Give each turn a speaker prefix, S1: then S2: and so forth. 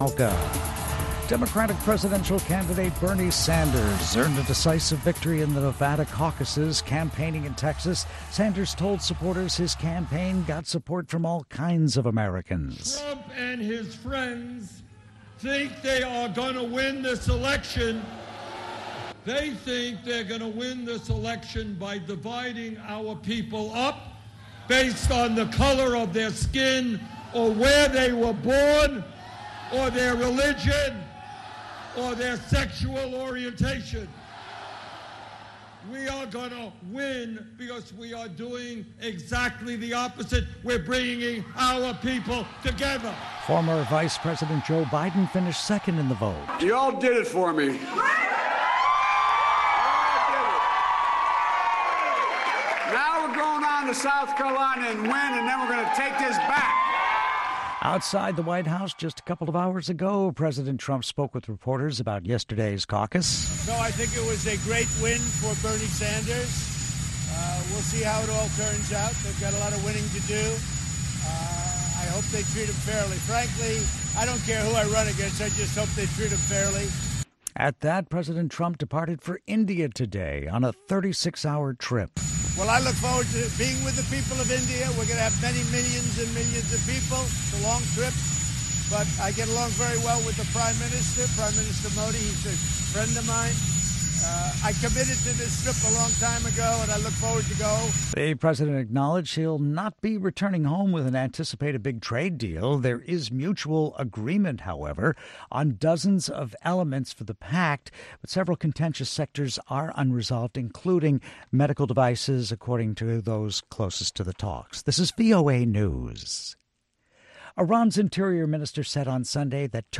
S1: Democratic presidential candidate Bernie Sanders earned a decisive victory in the Nevada caucuses. Campaigning in Texas, Sanders told supporters his campaign got support from all kinds of Americans.
S2: Trump and his friends think they are going to win this election. They think they're going to win this election by dividing our people up based on the color of their skin or where they were born or their religion or their sexual orientation. We are going to win because we are doing exactly the opposite. We're bringing our people together.
S1: Former Vice President Joe Biden finished second in the vote.
S3: You all did it for me. Now we're going on to South Carolina and win, and then we're going to take this back.
S1: Outside the White House just a couple of hours ago, President Trump spoke with reporters about yesterday's caucus.
S4: No, I think it was a great win for Bernie Sanders. We'll see how it all turns out. They've got a lot of winning to do. I hope they treat him fairly. Frankly, I don't care who I run against. I just hope they treat him fairly.
S1: At that, President Trump departed for India today on a 36-hour trip.
S4: Well, I look forward to being with the people of India. We're going to have many millions and millions of people. It's a long trip, but I get along very well with the Prime Minister, Prime Minister Modi. He's a friend of mine. I committed to this trip a long time ago, and I look forward to go.
S1: The president acknowledged he'll not be returning home with an anticipated big trade deal. There is mutual agreement, however, on dozens of elements for the pact, but several contentious sectors are unresolved, including medical devices, according to those closest to the talks. This is VOA News. Iran's interior minister said on Sunday that